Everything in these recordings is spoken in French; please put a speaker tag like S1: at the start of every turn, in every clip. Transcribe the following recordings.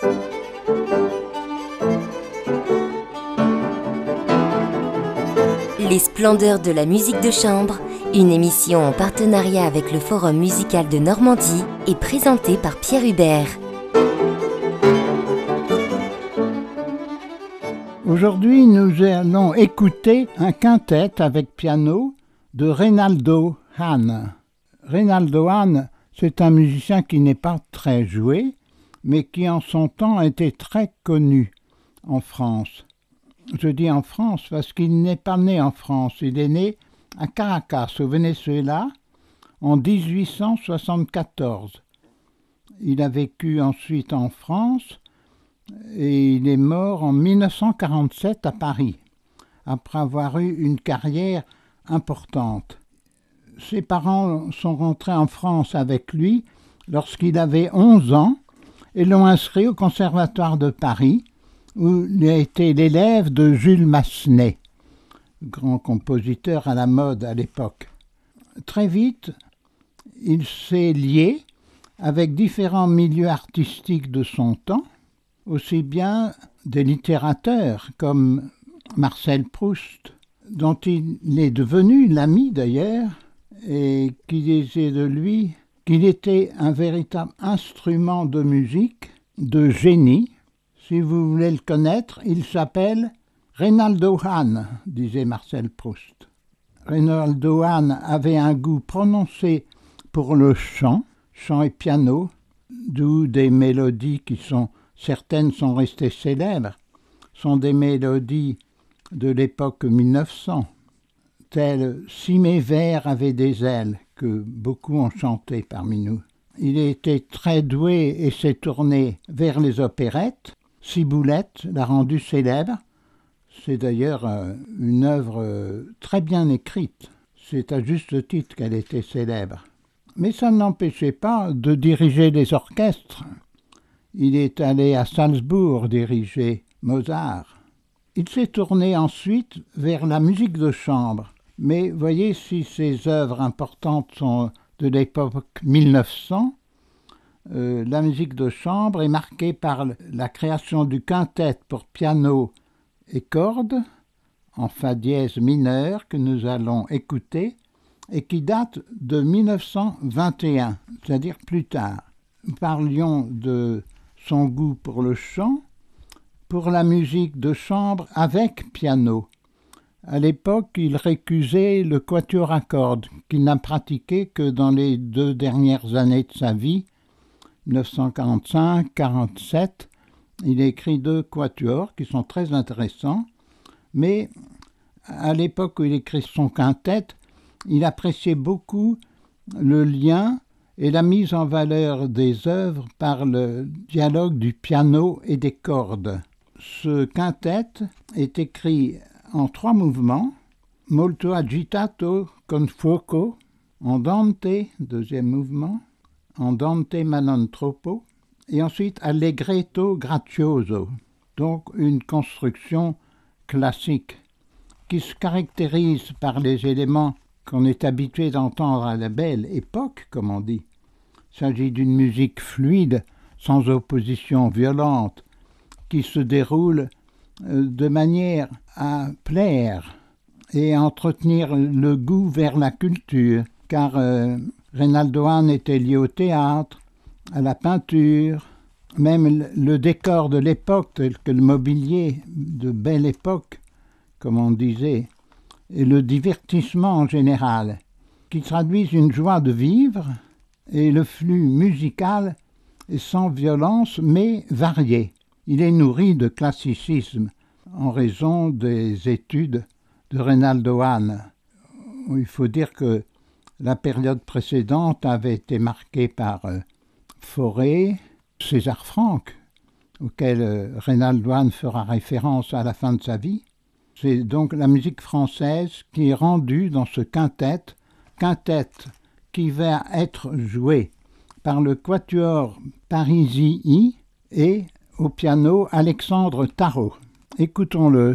S1: Les splendeurs de la musique de chambre, une émission en partenariat avec le Forum musical de Normandie est présentée par Pierre Hubert.
S2: Aujourd'hui, nous allons écouter un quintet avec piano de Reynaldo Hahn. Reynaldo Hahn, c'est un musicien qui n'est pas très joué, mais qui en son temps était très connu en France. Je dis en France parce qu'il n'est pas né en France, il est né à Caracas, au Venezuela, en 1874. Il a vécu ensuite en France et il est mort en 1947 à Paris, après avoir eu une carrière importante. Ses parents sont rentrés en France avec lui lorsqu'il avait 11 ans et l'ont inscrit au Conservatoire de Paris, où il a été l'élève de Jules Massenet, grand compositeur à la mode à l'époque. Très vite, il s'est lié avec différents milieux artistiques de son temps, aussi bien des littérateurs comme Marcel Proust, dont il est devenu l'ami d'ailleurs, et qui disait de lui qu'il était un véritable instrument de musique, de génie. Si vous voulez le connaître, il s'appelle Reynaldo Hahn, disait Marcel Proust. Reynaldo Hahn avait un goût prononcé pour le chant et piano, d'où des mélodies certaines sont restées célèbres, sont des mélodies de l'époque 1900, telles « Si mes vers avaient des ailes » que beaucoup ont chanté parmi nous. Il était très doué et s'est tourné vers les opérettes. Ciboulette l'a rendu célèbre. C'est d'ailleurs une œuvre très bien écrite. C'est à juste titre qu'elle était célèbre. Mais ça ne l'empêchait pas de diriger les orchestres. Il est allé à Salzbourg diriger Mozart. Il s'est tourné ensuite vers la musique de chambre. Mais voyez, si ces œuvres importantes sont de l'époque 1900, la musique de chambre est marquée par la création du quintet pour piano et cordes en fa dièse mineur que nous allons écouter et qui date de 1921, c'est-à-dire plus tard. Nous parlions de son goût pour le chant, pour la musique de chambre avec piano. À l'époque, il récusait le quatuor à cordes, qu'il n'a pratiqué que dans les 2 dernières années de sa vie, 1945-47. Il a écrit 2 quatuors qui sont très intéressants, mais à l'époque où il écrit son quintet, il appréciait beaucoup le lien et la mise en valeur des œuvres par le dialogue du piano et des cordes. Ce quintet est écrit en 3 mouvements, molto agitato con fuoco, andante, 2e mouvement, andante ma non troppo, et ensuite allegretto grazioso, donc une construction classique qui se caractérise par les éléments qu'on est habitué d'entendre à la belle époque, comme on dit. Il s'agit d'une musique fluide, sans opposition violente, qui se déroule de manière à plaire et à entretenir le goût vers la culture, car Reynaldo Hahn était lié au théâtre, à la peinture, même le décor de l'époque, tel que le mobilier de belle époque, comme on disait, et le divertissement en général, qui traduisent une joie de vivre, et le flux musical est sans violence mais varié. Il est nourri de classicisme en raison des études de Reynaldo Hahn. Il faut dire que la période précédente avait été marquée par Fauré, César Franck, auquel Reynaldo Hahn fera référence à la fin de sa vie. C'est donc la musique française qui est rendue dans ce quintet qui va être joué par le quatuor Parisii et au piano Alexandre Tarot. Écoutons-le.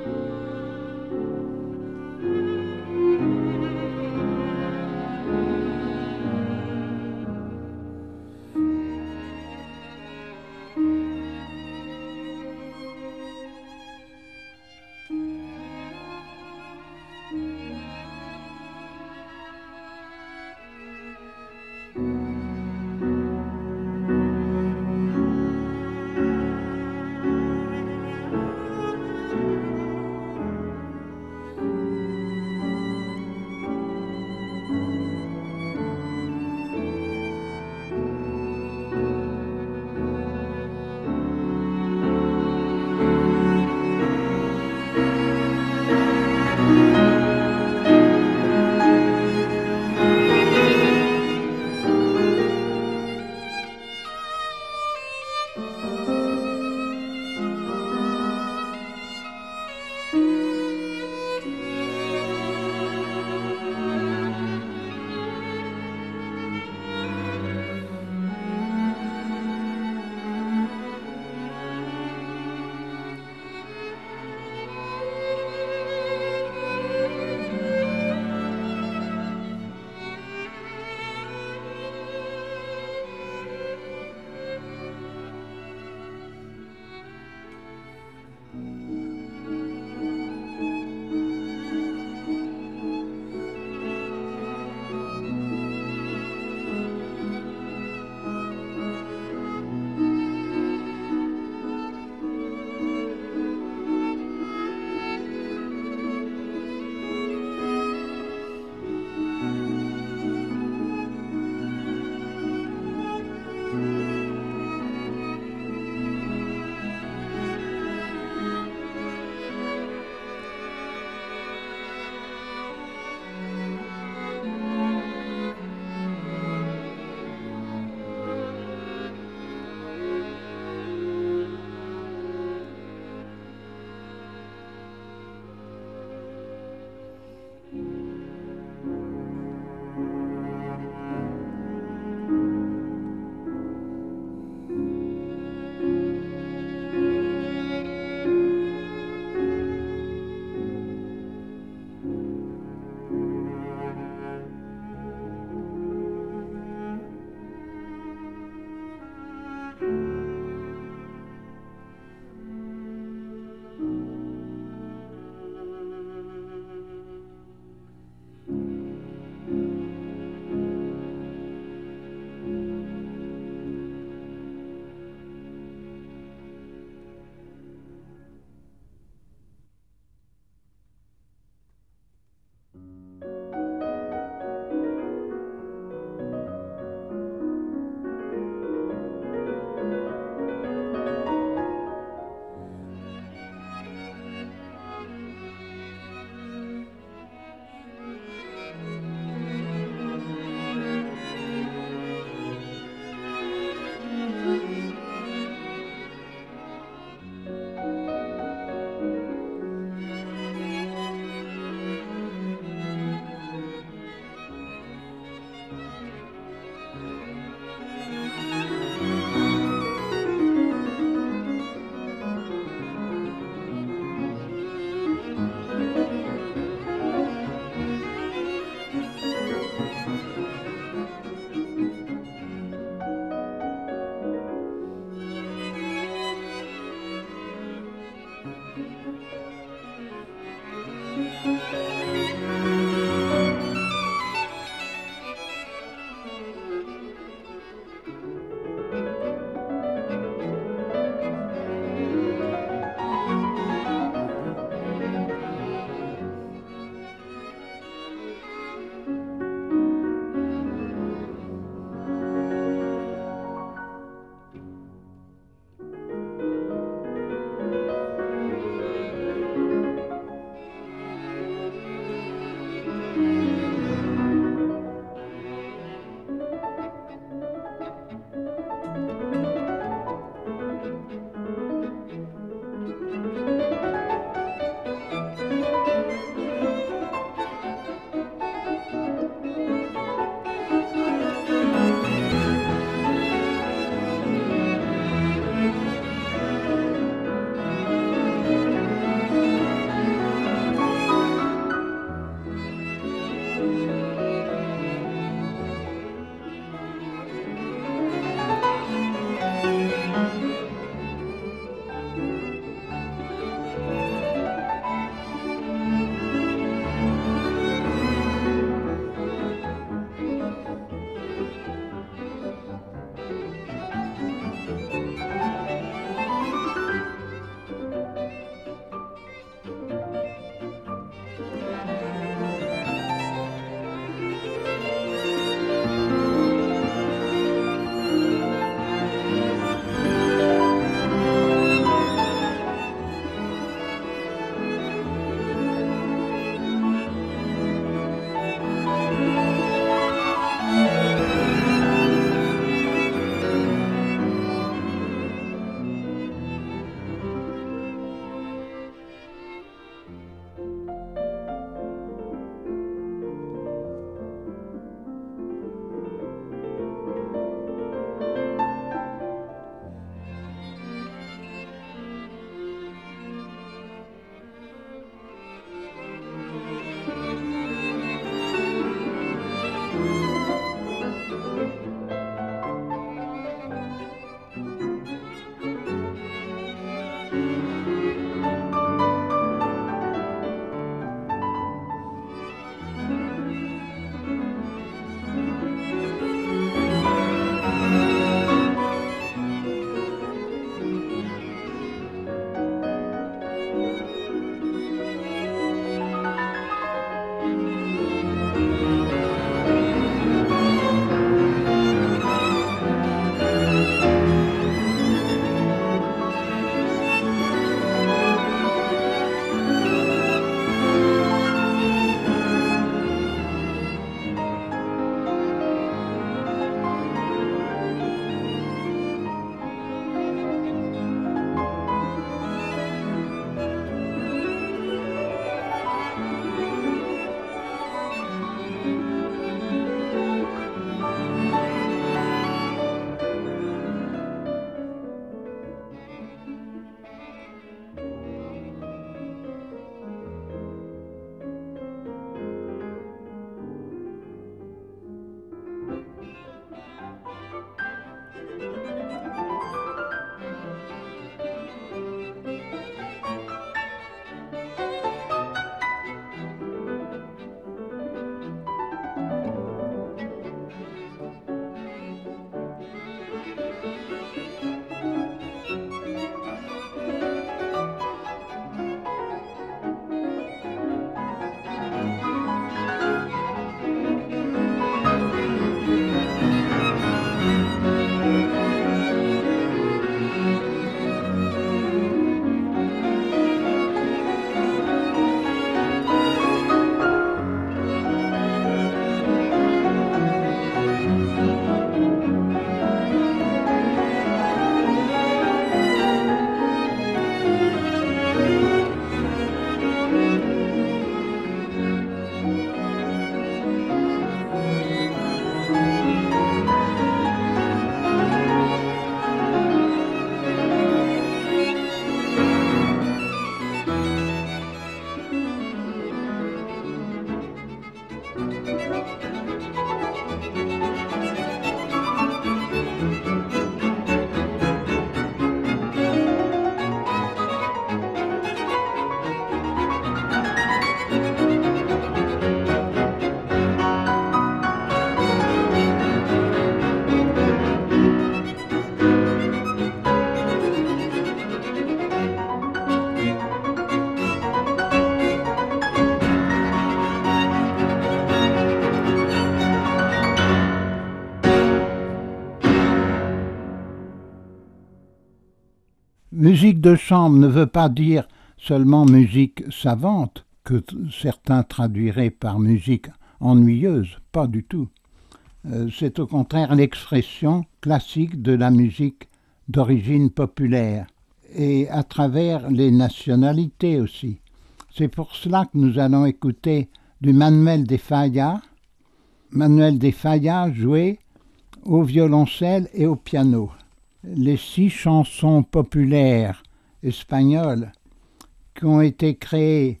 S2: Musique de chambre ne veut pas dire seulement musique savante, que certains traduiraient par musique ennuyeuse, pas du tout. C'est au contraire l'expression classique de la musique d'origine populaire, et à travers les nationalités aussi. C'est pour cela que nous allons écouter du Manuel de Falla. Manuel de Falla joué au violoncelle et au piano. Les 6 chansons populaires espagnoles qui ont été créées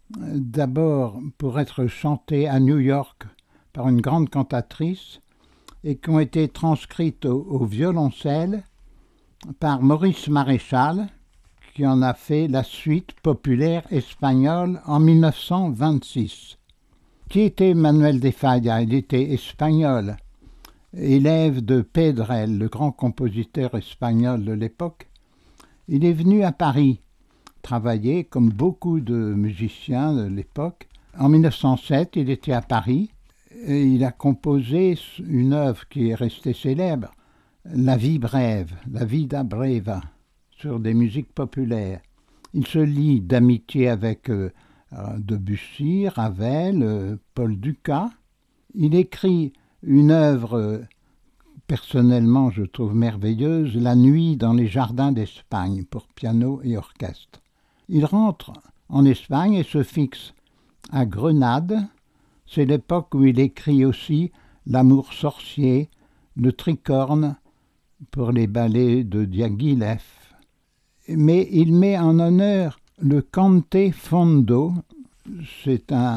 S2: d'abord pour être chantées à New York par une grande cantatrice et qui ont été transcrites au violoncelle par Maurice Maréchal, qui en a fait la suite populaire espagnole en 1926. Qui était Manuel de Falla? Il était espagnol, élève de Pedrell, le grand compositeur espagnol de l'époque. Il est venu à Paris travailler, comme beaucoup de musiciens de l'époque. En 1907, il était à Paris et il a composé une œuvre qui est restée célèbre, La vie brève, La vida breva, sur des musiques populaires. Il se lie d'amitié avec Debussy, Ravel, Paul Dukas. Il écrit une œuvre personnellement je trouve merveilleuse, La nuit dans les jardins d'Espagne pour piano et orchestre. Il rentre en Espagne et se fixe à Grenade. C'est l'époque où il écrit aussi L'amour sorcier, Le tricorne pour les ballets de Diaghilev. Mais il met en honneur le cante fondo. C'est un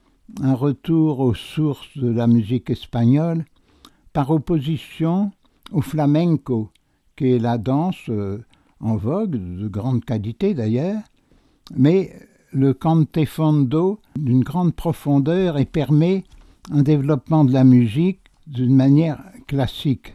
S2: retour aux sources de la musique espagnole par opposition au flamenco, qui est la danse en vogue, de grande qualité d'ailleurs, mais le cante fondo d'une grande profondeur et permet un développement de la musique d'une manière classique,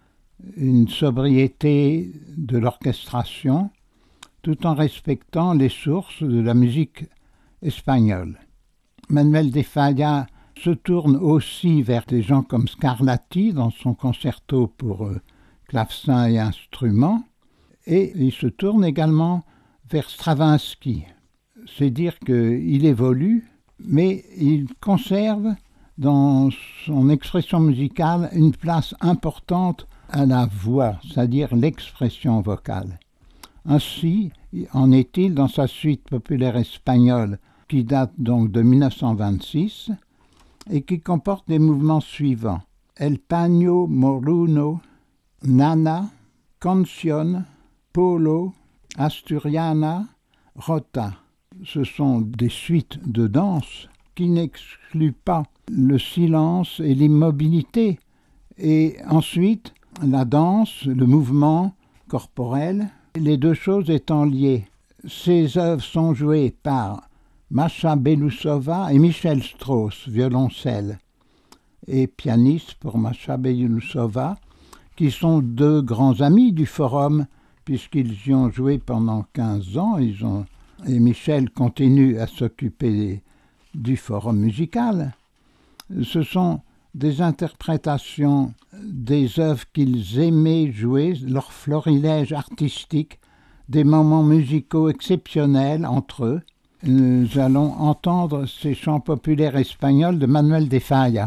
S2: une sobriété de l'orchestration, tout en respectant les sources de la musique espagnole. Manuel de Falla se tourne aussi vers des gens comme Scarlatti dans son concerto pour clavecin et instruments, et il se tourne également vers Stravinsky. C'est dire qu'il évolue, mais il conserve dans son expression musicale une place importante à la voix, c'est-à-dire l'expression vocale. Ainsi en est-il dans sa suite populaire espagnole qui date donc de 1926 et qui comporte les mouvements suivants: El Paño Moruno, Nana, Canción, Polo, Asturiana, Rota. Ce sont des suites de danse qui n'excluent pas le silence et l'immobilité. Et ensuite, la danse, le mouvement corporel, les deux choses étant liées. Ces œuvres sont jouées par Masha Belousova et Michel Strauss, violoncelle, et pianiste pour Masha Belousova, qui sont deux grands amis du Forum, puisqu'ils y ont joué pendant 15 ans. Et Michel continue à s'occuper du Forum musical. Ce sont des interprétations des œuvres qu'ils aimaient jouer, leur florilège artistique, des moments musicaux exceptionnels entre eux. Nous allons entendre ces chants populaires espagnols de Manuel de Falla.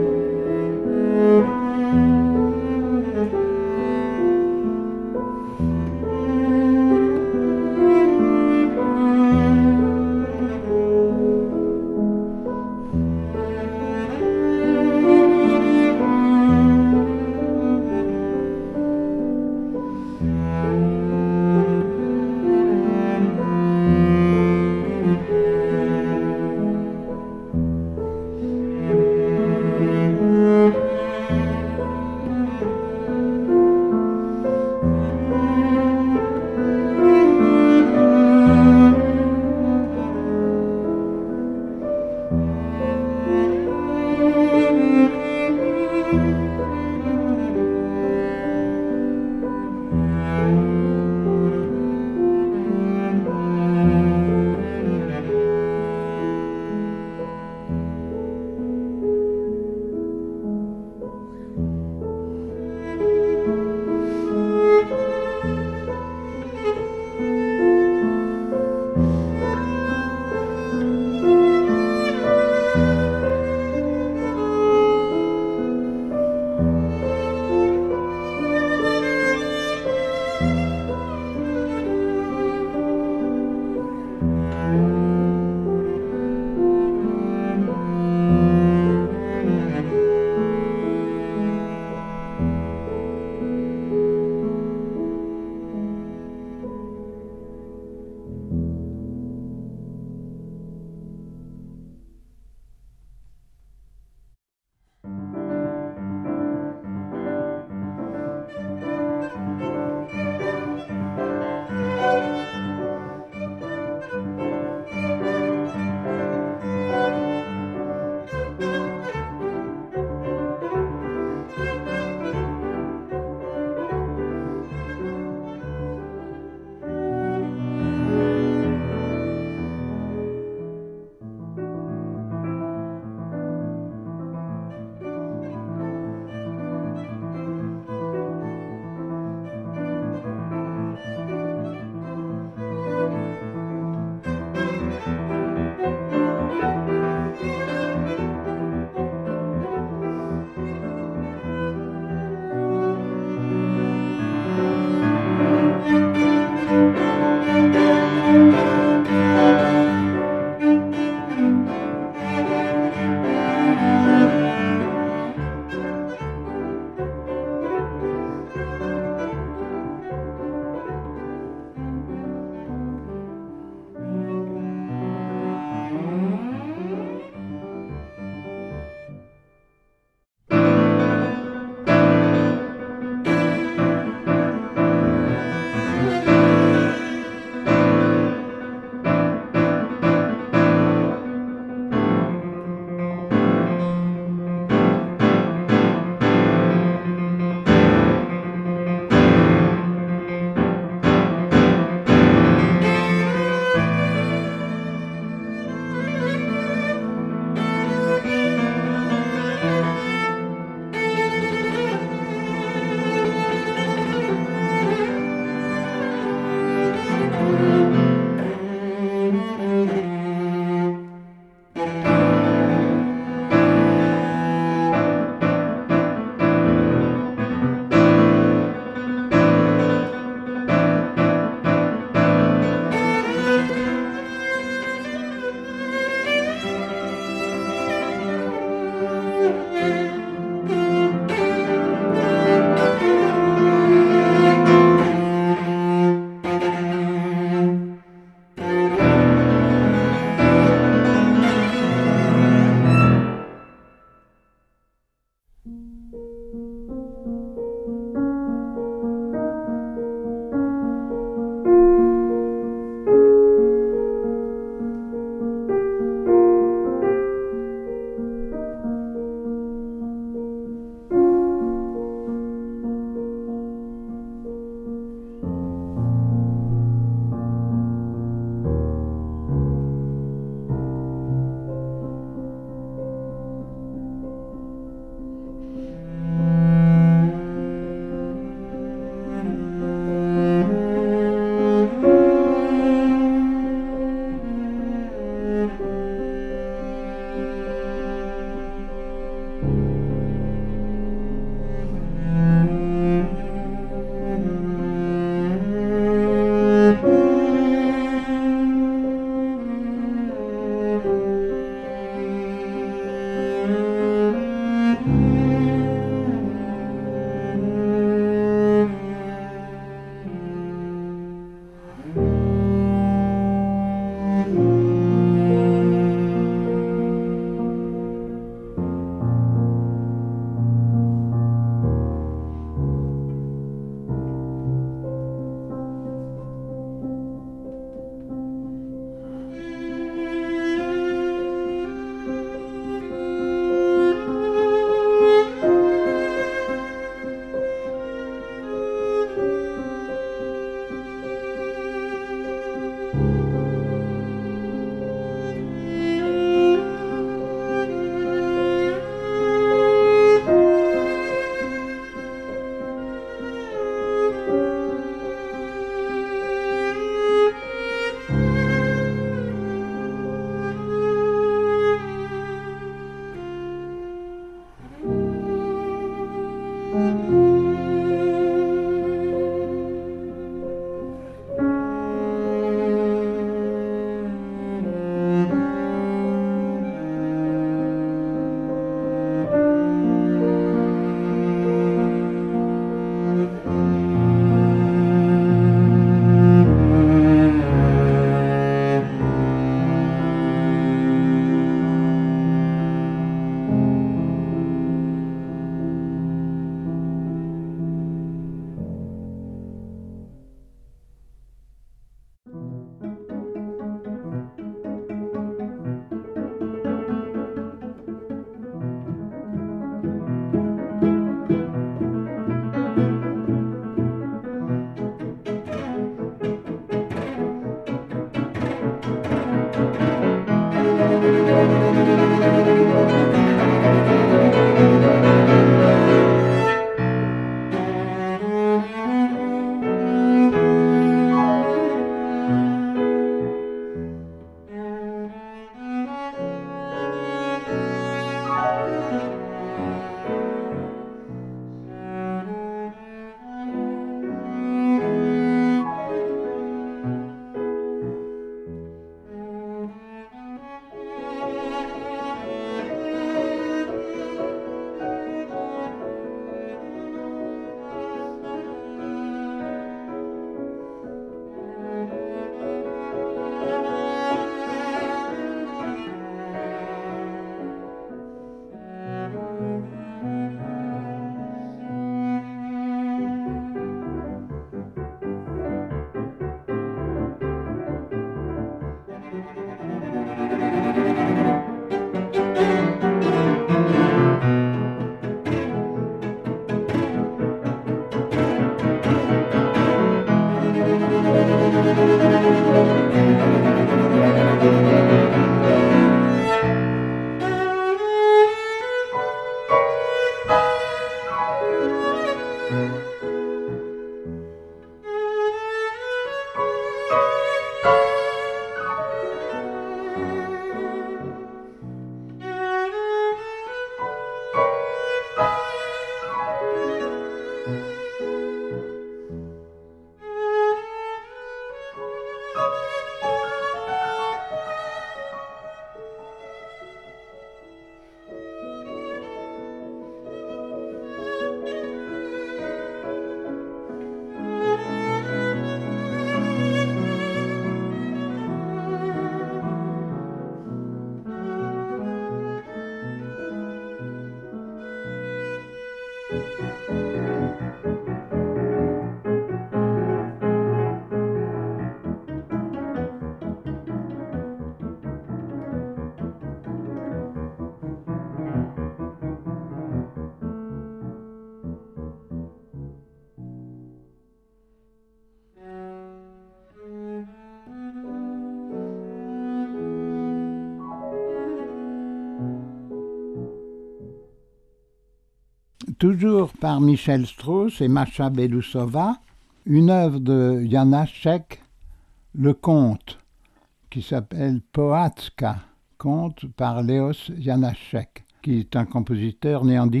S2: Toujours par Michel Strauss et Masha Belousova, une œuvre de Janáček, le conte, qui s'appelle Pohádka, conte par Leos Janáček, qui est un compositeur né en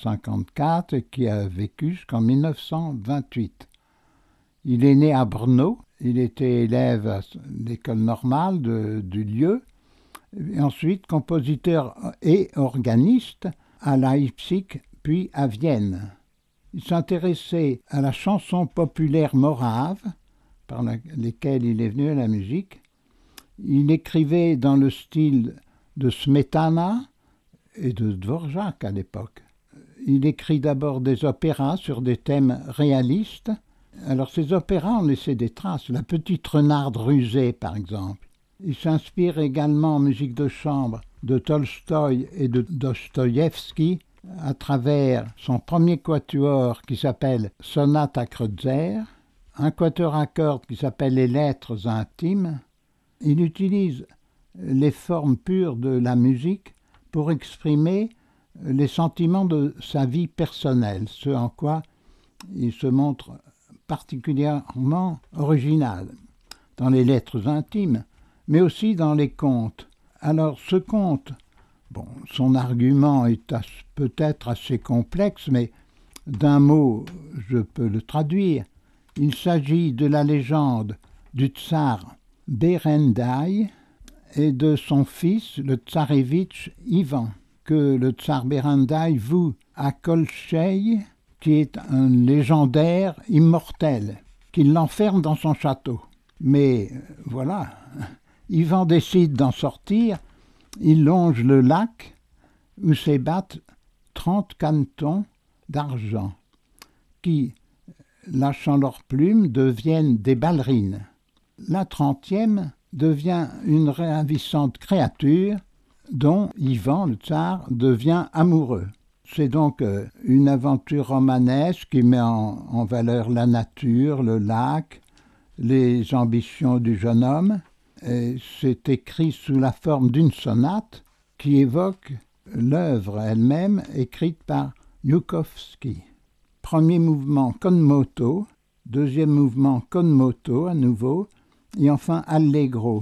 S2: 1854 et qui a vécu jusqu'en 1928. Il est né à Brno, il était élève à l'école normale du lieu, et ensuite compositeur et organiste à Leipzig puis à Vienne. Il s'intéressait à la chanson populaire morave, par lesquelles il est venu à la musique. Il écrivait dans le style de Smetana et de Dvorak à l'époque. Il écrit d'abord des opéras sur des thèmes réalistes. Alors ces opéras ont laissé des traces. La petite renarde rusée, par exemple. Il s'inspire également en musique de chambre de Tolstoï et de Dostoïevski, à travers son premier quatuor qui s'appelle Sonate à Kreutzer, un quatuor à cordes qui s'appelle Les Lettres intimes. Il utilise les formes pures de la musique pour exprimer les sentiments de sa vie personnelle, ce en quoi il se montre particulièrement original dans les lettres intimes, mais aussi dans les contes. Alors ce conte, son argument est peut-être assez complexe, mais d'un mot, je peux le traduire. Il s'agit de la légende du tsar Berendai et de son fils, le tsarévitch Ivan, que le tsar Berendai voue à Kolchei, qui est un légendaire immortel, qui l'enferme dans son château. Mais voilà, Ivan décide d'en sortir. Il longe le lac où s'ébattent 30 canetons d'argent qui, lâchant leurs plumes, deviennent des ballerines. La 30e devient une ravissante créature dont Ivan, le tsar, devient amoureux. C'est donc une aventure romanesque qui met en valeur la nature, le lac, les ambitions du jeune homme. Et c'est écrit sous la forme d'une sonate qui évoque l'œuvre elle-même écrite par Joukovski. Premier mouvement con moto, deuxième mouvement con moto à nouveau, et enfin allegro.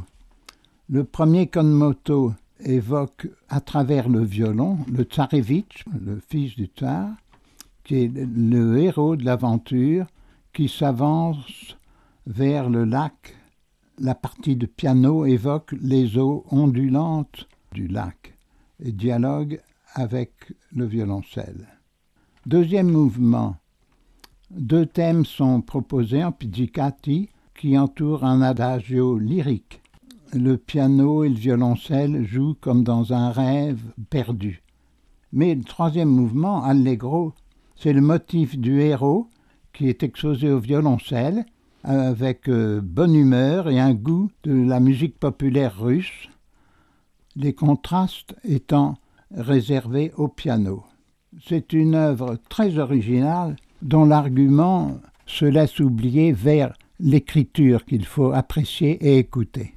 S2: Le premier con moto évoque à travers le violon le tsarévitch, le fils du tsar, qui est le héros de l'aventure, qui s'avance vers le lac. La partie de piano évoque les eaux ondulantes du lac et dialogue avec le violoncelle. Deuxième mouvement. Deux thèmes sont proposés en pizzicati qui entourent un adagio lyrique. Le piano et le violoncelle jouent comme dans un rêve perdu. Mais le troisième mouvement, allegro, c'est le motif du héros qui est exposé au violoncelle avec bonne humeur et un goût de la musique populaire russe, les contrastes étant réservés au piano. C'est une œuvre très originale dont l'argument se laisse oublier vers l'écriture qu'il faut apprécier et écouter.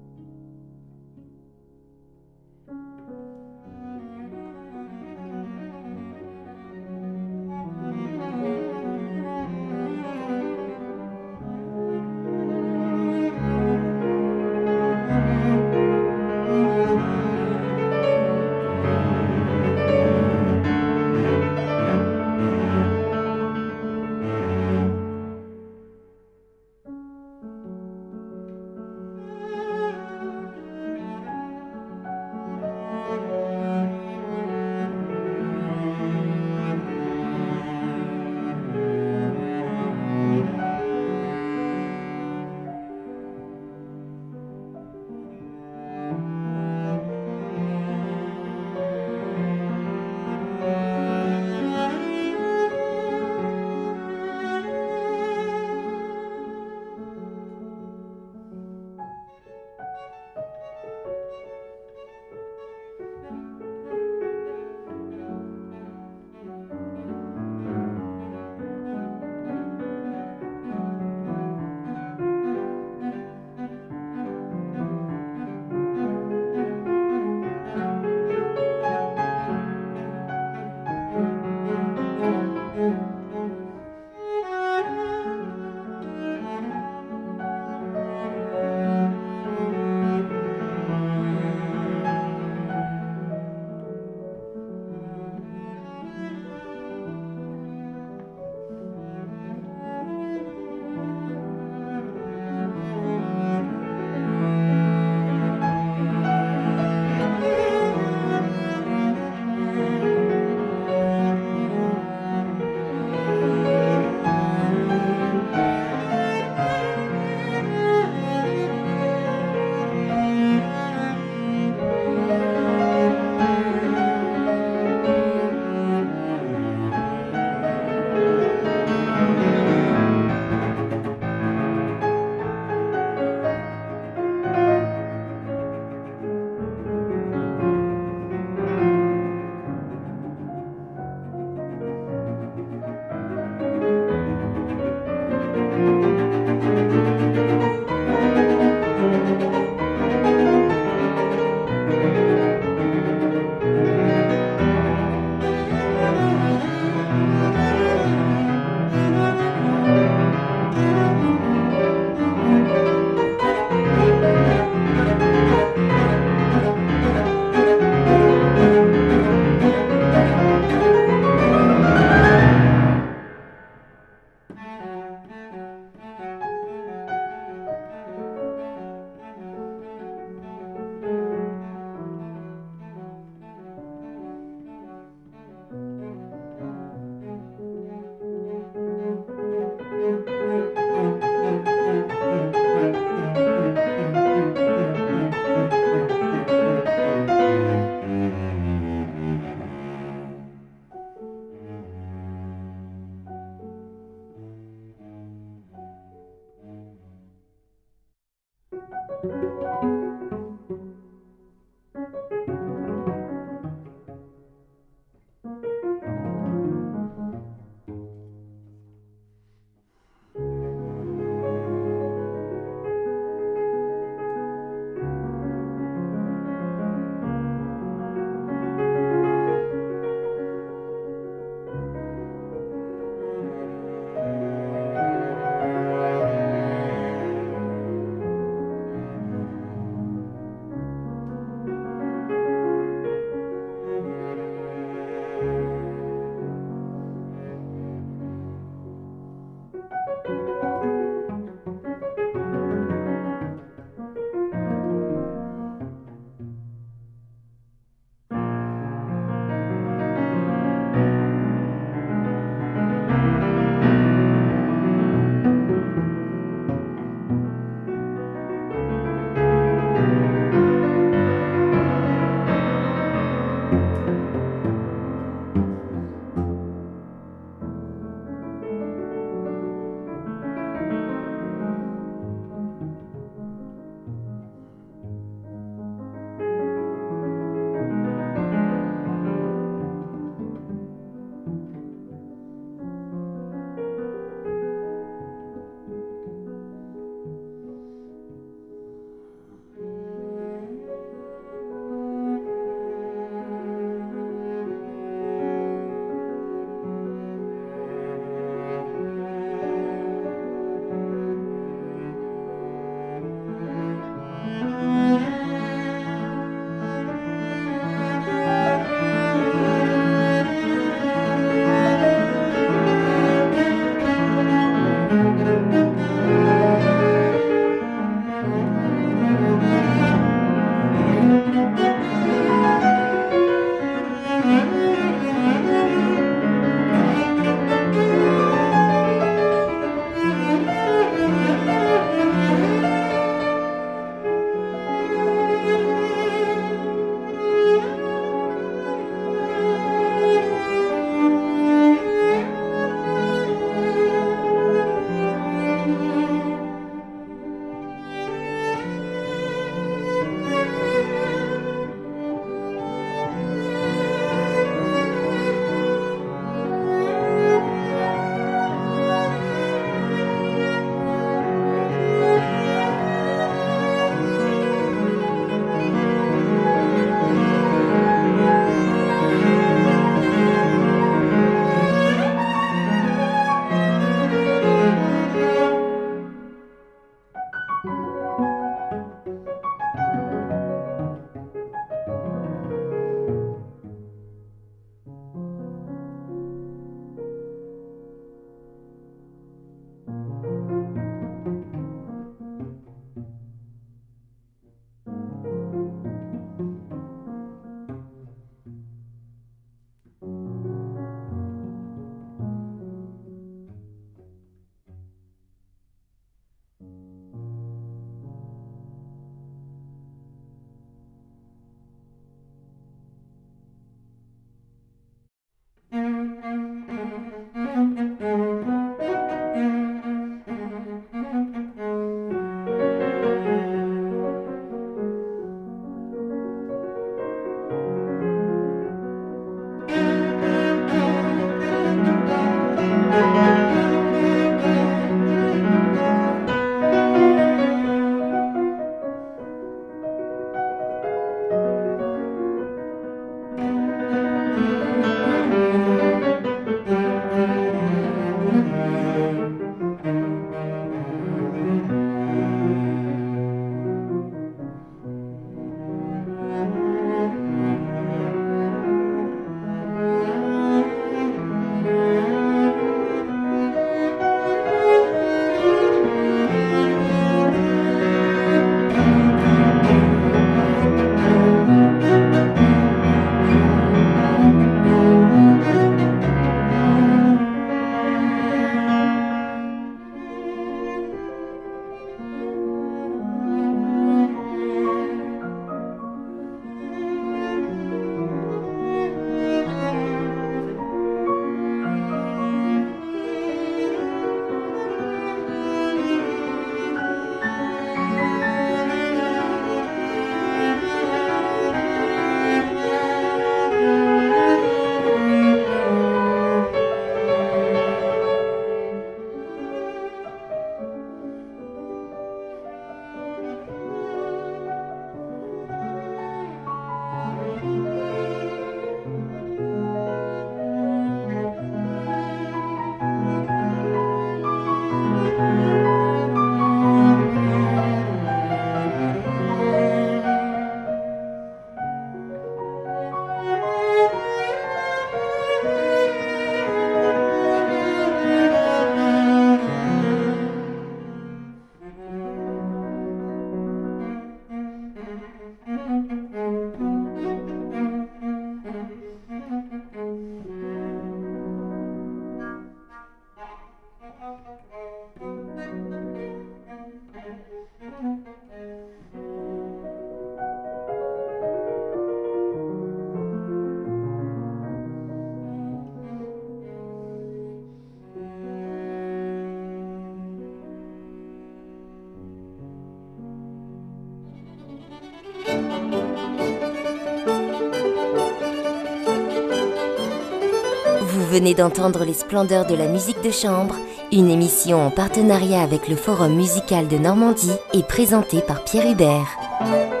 S1: Vous venez d'entendre Les Splendeurs de la musique de chambre, une émission en partenariat avec le Forum musical de Normandie et présentée par Pierre Hubert.